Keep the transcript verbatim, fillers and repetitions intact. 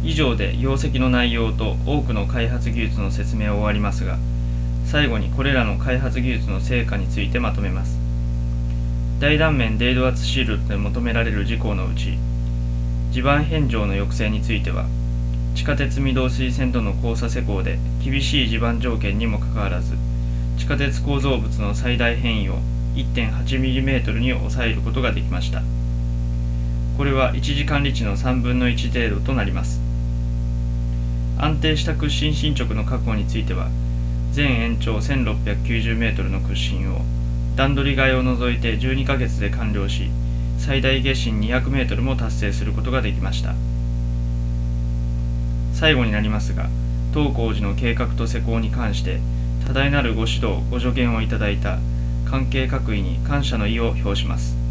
以上で業績の内容と多くの開発技術の説明を終わりますが、最後にこれらの開発技術の成果についてまとめます。大断面低度圧シールドで求められる事項のうち、地盤変状の抑制については、地下鉄御堂筋線との交差施工で厳しい地盤条件にもかかわらず、地下鉄構造物の最大変異を いってんはちミリメートル に抑えることができました。これは一次管理値のさんぶんのいち程度となります。安定した屈伸進捗の確保については、全延長 せんろっぴゃくきゅうじゅうメートルの屈伸を段取り替えを除いてじゅうにかげつで完了し、最大月伸にひゃくメートルも達成することができました。最後になりますが、当工事の計画と施工に関して多大なるご指導ご助言をいただいた関係各位に感謝の意を表します。